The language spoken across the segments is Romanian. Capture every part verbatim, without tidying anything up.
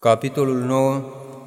Capitolul nouă.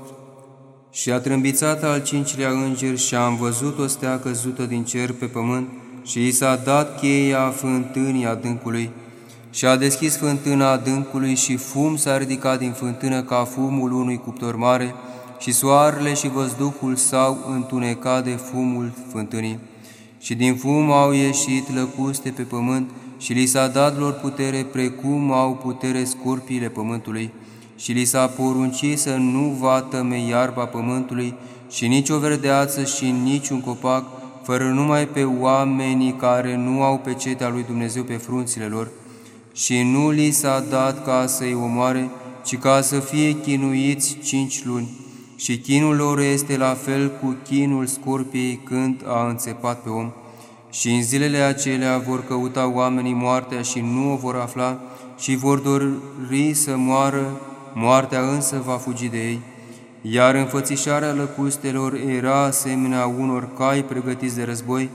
Și a trâmbițat al cincilea înger și am văzut o stea căzută din cer pe pământ și i s-a dat cheia fântânii adâncului. Și a deschis fântâna adâncului și fum s-a ridicat din fântână ca fumul unui cuptor mare și soarele și văzduhul s-au întunecat de fumul fântânii. Și din fum au ieșit lăcuste pe pământ și li s-a dat lor putere precum au putere scorpiile pământului. Și li s-a poruncit să nu vatăme iarba pământului și nici o verdeață și nici un copac, fără numai pe oamenii care nu au pecetea lui Dumnezeu pe frunțile lor. Și nu li s-a dat ca să-i omoare, ci ca să fie chinuiți cinci luni. Și chinul lor este la fel cu chinul scorpiei când a înțepat pe om. Și în zilele acelea vor căuta oamenii moartea și nu o vor afla și vor dori să moară, moartea însă va fugi de ei. Iar înfățișarea lăcustelor era asemenea unor cai pregătiți de război.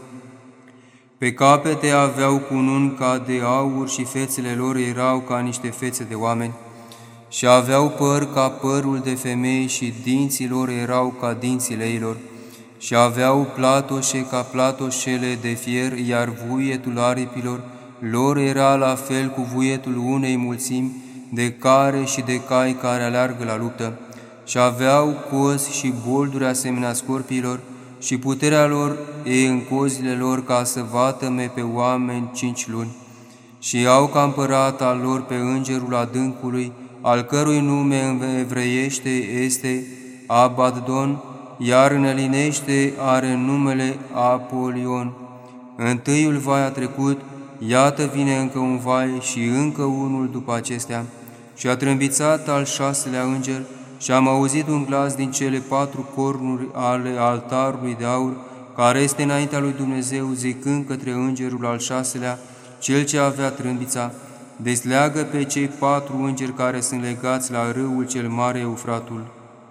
Pe capete aveau cununi ca de aur și fețele lor erau ca niște fețe de oameni. Și aveau păr ca părul de femei și dinții lor erau ca dinții leilor. Și aveau platoșe ca platoșele de fier, iar vuietul aripilor lor era la fel cu vuietul unei mulțimi de care și de cai care aleargă la luptă. Și aveau cozi și bolduri asemenea scorpiilor și puterea lor e în cozile lor ca să vatăme pe oameni cinci luni. Și au ca împărat al lor pe îngerul adâncului, al cărui nume în evreiește este Abaddon, iar în elinește are numele Apolion. Întâiul vai a trecut, iată vine încă un vai și încă unul după acestea. Și a trâmbițat al șaselea înger și am auzit un glas din cele patru cornuri ale altarului de aur, care este înaintea lui Dumnezeu, zicând către îngerul al șaselea, cel ce avea trâmbița: desleagă pe cei patru îngeri care sunt legați la râul cel mare Eufratul.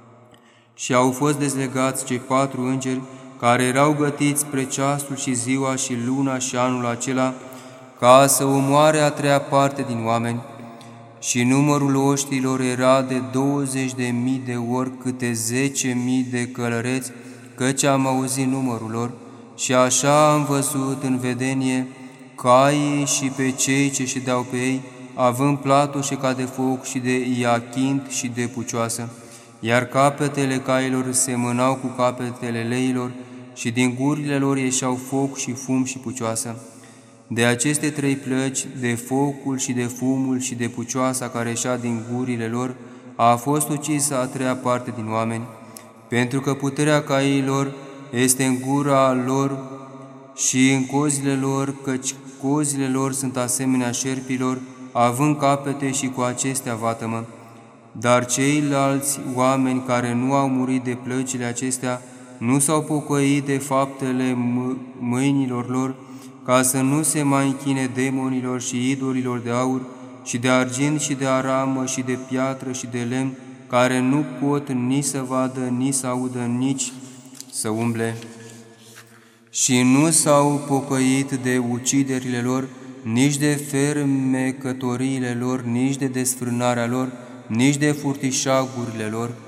Și au fost dezlegați cei patru îngeri care erau gătiți spre ceasul și ziua și luna și anul acela, ca să omoare a treia parte din oameni. Și numărul oștilor era de douăzeci de mii de ori câte zece mii de călăreți, căci am auzit numărul lor. Și așa am văzut în vedenie caii și pe cei ce ședeau pe ei, având platoșe ca de foc și de iachint și de pucioasă. Iar capetele cailor semănau cu capetele leilor și din gurile lor ieșeau foc și fum și pucioasă. De aceste trei plăci, de focul și de fumul și de pucioasa care ieșea din gurile lor, a fost ucisă a treia parte din oameni, pentru că puterea cailor este în gura lor și în cozile lor, căci cozile lor sunt asemenea șerpilor, având capete și cu acestea vatămă. Dar ceilalți oameni care nu au murit de plăcile acestea nu s-au pocăit de faptele mâinilor lor, ca să nu se mai închine demonilor și idolilor de aur și de argint și de aramă și de piatră și de lemn, care nu pot nici să vadă, nici să audă, nici să umble. Și nu s-au pocăit de uciderile lor, nici de fermecătoriile lor, nici de desfrânarea lor, nici de furtișagurile lor,